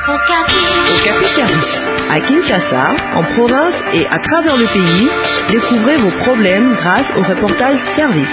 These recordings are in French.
Okapi Service. À Kinshasa, en province et à travers le pays, découvrez vos problèmes grâce au reportage service.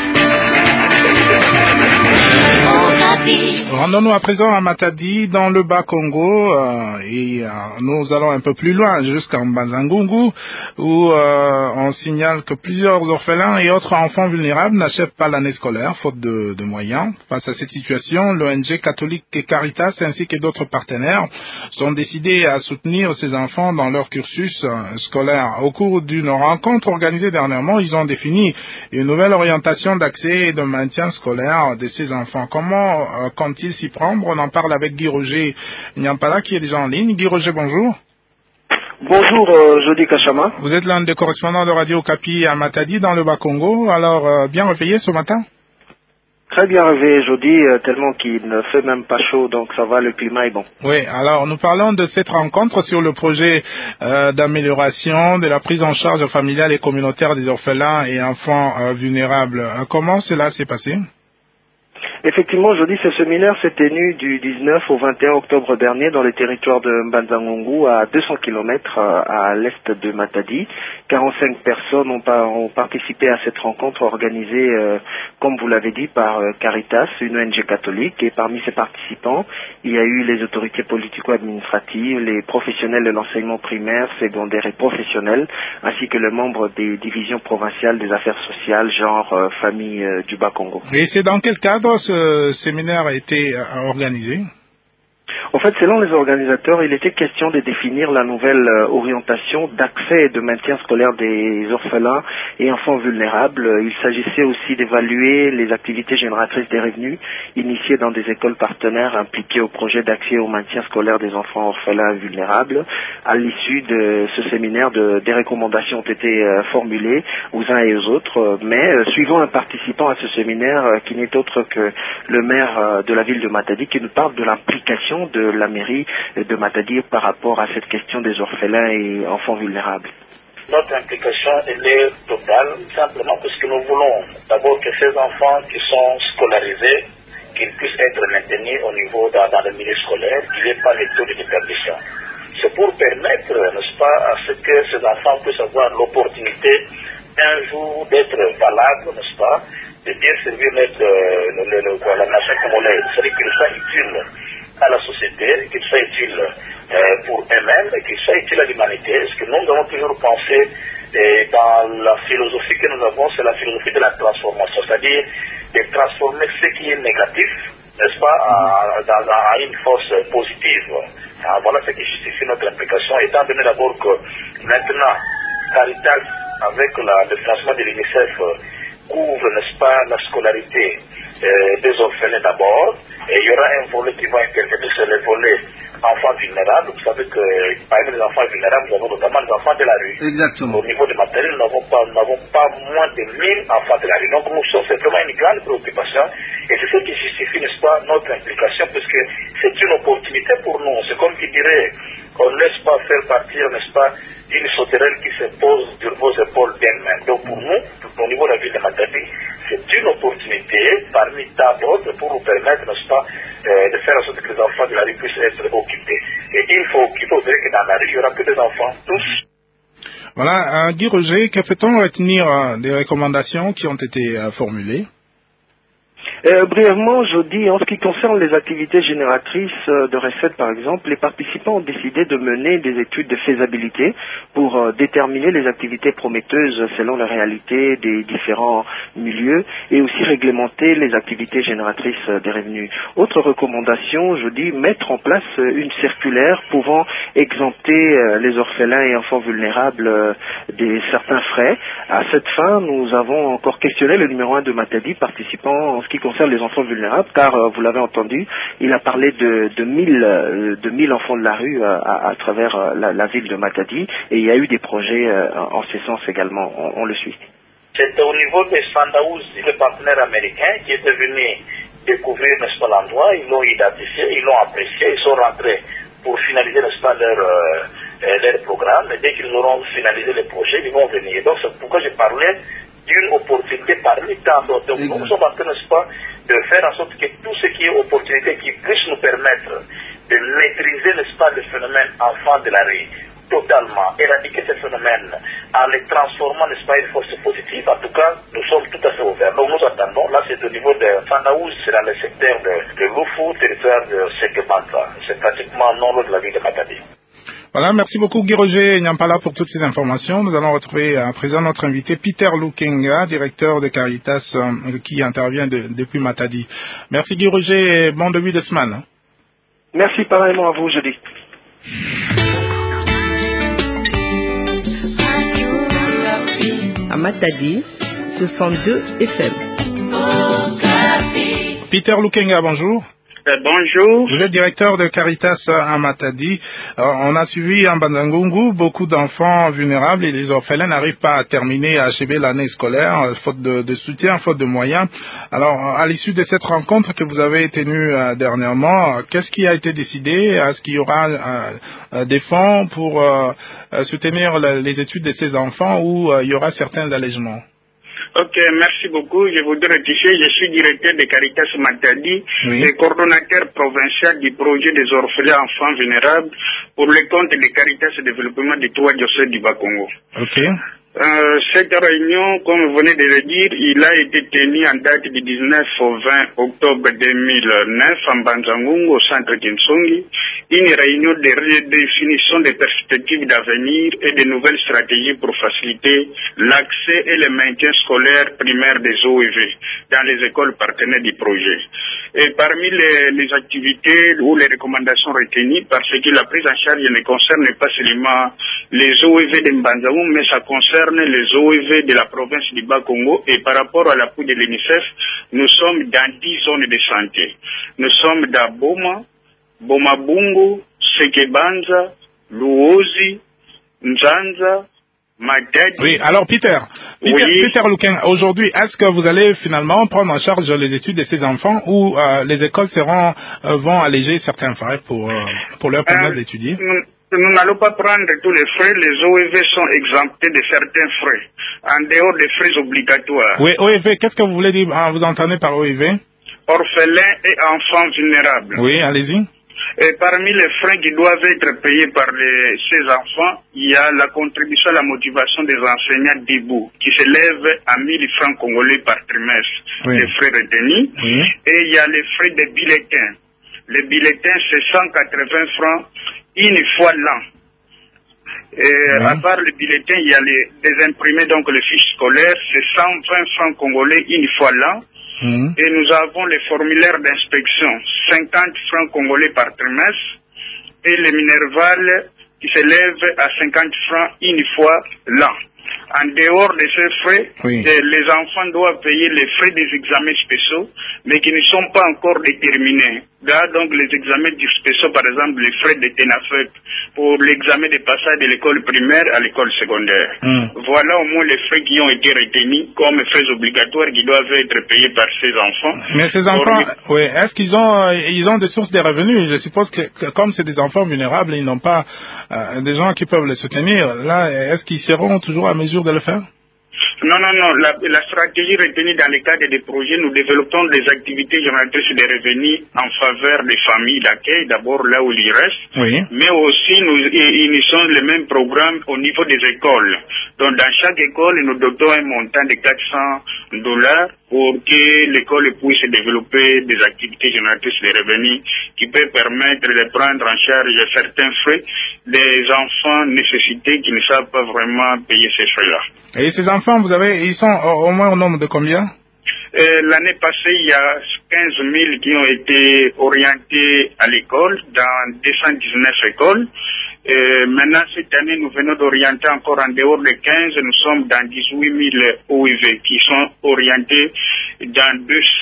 Rendons-nous à présent à Matadi, dans le Bas-Congo, et nous allons un peu plus loin, jusqu'en Banzangungu, où on signale que plusieurs orphelins et autres enfants vulnérables n'achèvent pas l'année scolaire, faute de moyens. Face à cette situation, l'ONG catholique et Caritas, ainsi que d'autres partenaires, sont décidés à soutenir ces enfants dans leur cursus scolaire. Au cours d'une rencontre organisée dernièrement, ils ont défini une nouvelle orientation d'accès et de maintien scolaire de ces enfants. Comment comptent-ils s'y prendre? On en parle avec Guy Roger Nyampala qui est déjà en ligne. Guy Roger, bonjour. Bonjour, Jody Kachama. Vous êtes l'un des correspondants de Radio Okapi à Matadi dans le Bas-Congo. Alors, bien réveillé ce matin? Très bien réveillé, Jody, tellement qu'il ne fait même pas chaud, donc ça va, le climat est bon. Oui, alors nous parlons de cette rencontre sur le projet d'amélioration de la prise en charge familiale et communautaire des orphelins et enfants vulnérables. Comment cela s'est passé? Effectivement, je dis, ce séminaire s'est tenu du 19 au 21 octobre dernier dans les territoires de Mbanzangungu, à 200 km à l'est de Matadi. 45 personnes ont participé à cette rencontre organisée, comme vous l'avez dit, par Caritas, une ONG catholique. Et parmi ces participants, il y a eu les autorités politico-administratives, les professionnels de l'enseignement primaire, secondaire et professionnel, ainsi que les membres des divisions provinciales des affaires sociales, genre famille du Bas-Congo. Et c'est dans quel cadre ce séminaire a été organisé? En fait, selon les organisateurs, il était question de définir la nouvelle orientation d'accès et de maintien scolaire des orphelins et enfants vulnérables. Il s'agissait aussi d'évaluer les activités génératrices des revenus initiées dans des écoles partenaires impliquées au projet d'accès au maintien scolaire des enfants orphelins et vulnérables. À l'issue de ce séminaire, des recommandations ont été formulées aux uns et aux autres, mais suivant un participant à ce séminaire qui n'est autre que le maire de la ville de Matadi, qui nous parle de l'implication de la mairie de Matadi par rapport à cette question des orphelins et enfants vulnérables. Notre implication est totale, simplement parce que nous voulons d'abord que ces enfants qui sont scolarisés, qu'ils puissent être maintenus au niveau dans le milieu scolaire, qu'il n'y ait pas les taux de déperdition. C'est pour permettre, n'est-ce pas, à ce que ces enfants puissent avoir l'opportunité un jour d'être valables, n'est-ce pas, de bien servir la nation congolaise. C'est-à-dire qu'ils soient utiles à la société, qu'ils soient utiles pour eux-mêmes et qu'ils soient utiles à l'humanité. Ce que nous avons toujours pensé dans la philosophie que nous avons, c'est la philosophie de la transformation, c'est-à-dire de transformer ce qui est négatif, n'est-ce pas, à une force positive. Alors, voilà ce qui justifie notre implication, étant donné d'abord que maintenant, Caritas, avec le financement de l'UNICEF, couvre, n'est-ce pas, la scolarité des orphelins d'abord, et il y aura un volet qui va intervenir sur le volet enfants vulnérables. Vous savez que parmi les enfants vulnérables, nous avons notamment les enfants de la rue. Exactement. Au niveau de matériel, nous n'avons pas moins de 1000 enfants de la rue. Donc nous sommes, c'est vraiment une grande préoccupation, et c'est ce qui justifie, n'est-ce pas, notre implication, parce que c'est une opportunité pour nous. C'est comme qui dirait, on ne laisse pas faire partir, n'est-ce pas, une sauterelle qui se pose sur vos épaules d'elle-même. Donc pour nous, au niveau de la ville de Matadi, c'est une opportunité parmi tant d'autres pour nous permettre, n'est-ce pas, de faire en sorte que les enfants de la rue puissent être occupés. Et il faudrait que dans la rue, il n'y aura que des enfants, tous. Voilà, Guy Roger, que peut-on retenir des recommandations qui ont été formulées? Brièvement, je dis, en ce qui concerne les activités génératrices de recettes, par exemple, les participants ont décidé de mener des études de faisabilité pour déterminer les activités prometteuses selon la réalité des différents milieux et aussi réglementer les activités génératrices des revenus. Autre recommandation, je dis, mettre en place une circulaire pouvant exempter les orphelins et enfants vulnérables de certains frais. À cette fin, nous avons encore questionné le numéro 1 de Matadi, participant en ce qui concerne les enfants vulnérables, car vous l'avez entendu, il a parlé de 1000 enfants de la rue à travers la ville de Matadi, et il y a eu des projets en ce sens également, on le suit. C'est au niveau de Sandaouz, le partenaire américain, qui est venu découvrir, n'est-ce pas, l'endroit, ils l'ont identifié, ils l'ont apprécié, ils sont rentrés pour finaliser, n'est-ce pas, leur programme, et dès qu'ils auront finalisé le projet, ils vont venir. Donc c'est pourquoi je parlais d'une opportunité parmi tant d'autres. Donc nous sommes en train, n'est-ce pas, de faire en sorte que tout ce qui est opportunité qui puisse nous permettre de maîtriser, n'est-ce pas, le phénomène enfant de la rue, totalement, éradiquer ce phénomène en les transformant, n'est-ce pas, une force positive. En tout cas, nous sommes tout à fait ouverts. Donc nous attendons, là c'est au niveau de Fandaouz, c'est dans le secteur de Loufou, territoire de Sekebanta. C'est pratiquement non loin de la ville de Matadi. Voilà, merci beaucoup Guy Roger Nyampala pour toutes ces informations. Nous allons retrouver à présent notre invité Peter Lukenga, directeur de Caritas qui intervient depuis Matadi. Merci Guy Roger et bon début de semaine. Merci pareillement à vous, jeudi. À Matadi, 62 FM. Peter Lukenga, bonjour. Bonjour. Vous êtes directeur de Caritas à Matadi. On a suivi en Bandangungu beaucoup d'enfants vulnérables et les orphelins n'arrivent pas à terminer, à achever l'année scolaire, faute de soutien, faute de moyens. Alors, à l'issue de cette rencontre que vous avez tenue dernièrement, qu'est-ce qui a été décidé? Est-ce qu'il y aura des fonds pour soutenir les études de ces enfants ou il y aura certains allègements? Ok, merci beaucoup. Je voudrais rectifier, je suis directeur de Caritas Matadi et coordonnateur provincial du projet des orphelins enfants vulnérables pour le compte de Caritas Développement des 3 diocèses du Bas-Congo. Ok. Cette réunion, comme vous venez de le dire, il a été tenu en date du 19 au 20 octobre 2009 en Banzangungu au centre d'Insongi, une réunion de redéfinition des perspectives d'avenir et de nouvelles stratégies pour faciliter l'accès et le maintien scolaire primaire des OEV dans les écoles partenaires du projet. Et parmi les activités ou les recommandations retenues, parce que la prise en charge ne concerne pas seulement les OEV de Mbanzangungu, mais ça concerne les OEV de la province du Bas-Congo et par rapport à l'appui de l'UNICEF, nous sommes dans 10 zones de santé. Nous sommes dans Boma, Bomabungu, Sekebanza, Luozi, Nzanza, Matadi. Oui, alors Peter Luken, aujourd'hui, est-ce que vous allez finalement prendre en charge les études de ces enfants ou les écoles vont alléger certains frais pour leur permettre d'étudier? Nous n'allons pas prendre tous les frais. Les OEV sont exemptés de certains frais, en dehors des frais obligatoires. Oui, OEV, qu'est-ce que vous voulez dire? Vous entendez par OEV? Orphelins et enfants vulnérables. Oui, allez-y. Et parmi les frais qui doivent être payés par ces enfants, il y a la contribution à la motivation des enseignants debout, qui s'élève à 1000 francs congolais par trimestre, les frais retenus. Et il y a les frais des bulletins. Les bulletins, c'est 180 francs une fois l'an. Et à part le bulletin, il y a des imprimés, donc les fiches scolaires, c'est 120 francs congolais une fois l'an. Et nous avons les formulaires d'inspection, 50 francs congolais par trimestre, et les minervales qui s'élèvent à 50 francs une fois l'an. En dehors de ces frais, les enfants doivent payer les frais des examens spéciaux, mais qui ne sont pas encore déterminés. Là, donc, les examens spéciaux, par exemple, les frais de TENAFEP pour l'examen de passage de l'école primaire à l'école secondaire. Voilà au moins les frais qui ont été retenus comme frais obligatoires qui doivent être payés par ces enfants. Mais ces enfants, est-ce qu'ils ont des sources de revenus? Je suppose que comme c'est des enfants vulnérables, ils n'ont pas des gens qui peuvent les soutenir. Là, est-ce qu'ils seront toujours à mesure de le faire? Non. La stratégie retenue dans le cadre des projets, nous développons des activités génératrices de revenus en faveur des familles d'accueil, d'abord là où ils restent, mais aussi nous initions le même programme au niveau des écoles. Donc dans chaque école, nous dotons un montant de $400 pour que l'école puisse développer des activités génératrices de revenus qui peuvent permettre de prendre en charge certains frais des enfants nécessités qui ne savent pas vraiment payer ces frais-là. Et ces enfants, ils sont au moins au nombre de combien? L'année passée, il y a 15 000 qui ont été orientés à l'école dans 219 écoles. Maintenant, cette année, nous venons d'orienter encore en dehors de 15. Nous sommes dans 18 000 OIV qui sont orientés dans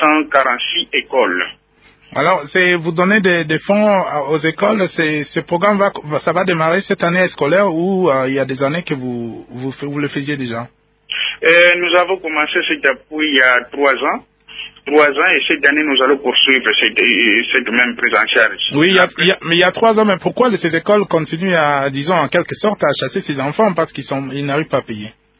246 écoles. Alors, vous donnez des fonds aux écoles. Ce programme ça va démarrer cette année scolaire ou il y a des années que vous le faisiez déjà? Nous avons commencé cet appui il y a 3 ans. 3 ans et cette année nous allons poursuivre cette même prise en charge. Oui, mais il y a 3 ans, mais pourquoi ces écoles continuent à, disons, en quelque sorte, à chasser ces enfants parce qu'ils n'arrivent pas à payer?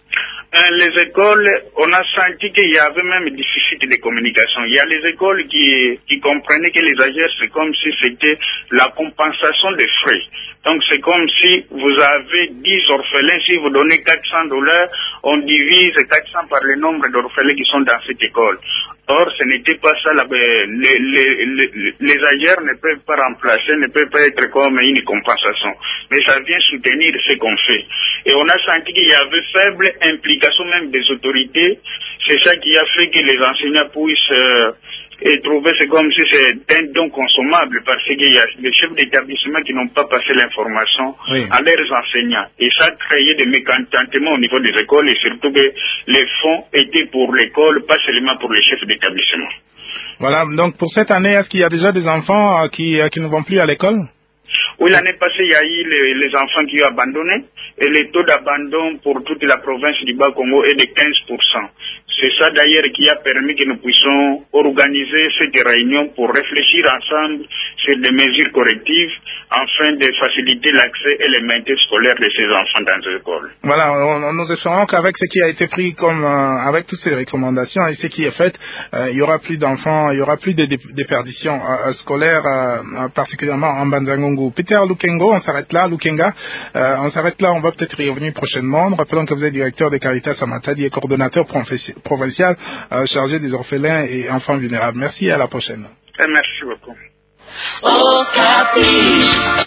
Les écoles, on a senti qu'il y avait même un déficit de communication. Il y a les écoles qui comprenaient que les AGR, c'est comme si c'était la compensation des frais. Donc c'est comme si vous avez 10 orphelins, si vous donnez $400, on divise 400 par le nombre d'orphelins qui sont dans cette école. Or, ce n'était pas ça. Les AGR ne peuvent pas remplacer, ne peuvent pas être comme une compensation. Mais ça vient soutenir ce qu'on fait. Et on a senti qu'il y avait faible implication même des autorités. C'est ça qui a fait que les enseignants puissent trouver, c'est comme si c'est un don consommable, parce qu'il y a des chefs d'établissement qui n'ont pas passé l'information à leurs enseignants. Et ça a créé des mécontentements au niveau des écoles, et surtout que les fonds étaient pour l'école, pas seulement pour les chefs d'établissement. Voilà, donc pour cette année, est-ce qu'il y a déjà des enfants qui ne vont plus à l'école? Oui, l'année passée, il y a eu les enfants qui ont abandonné, et le taux d'abandon pour toute la province du Bas-Congo est de 15%. C'est ça d'ailleurs qui a permis que nous puissions organiser cette réunion pour réfléchir ensemble sur des mesures correctives afin de faciliter l'accès et le maintien scolaire de ces enfants dans les écoles. Voilà, nous espérons qu'avec ce qui a été pris comme avec toutes ces recommandations et ce qui est fait, il y aura plus d'enfants, il y aura plus de déperditions scolaires, particulièrement en Banzangongo. Peter Lukengo, on s'arrête là, Lukenga, on s'arrête là, on va peut-être y revenir prochainement. Nous rappelons que vous êtes directeur de Caritas à Matadi et coordonnateur provincial chargé des orphelins et enfants vulnérables. Merci et à la prochaine. Merci beaucoup.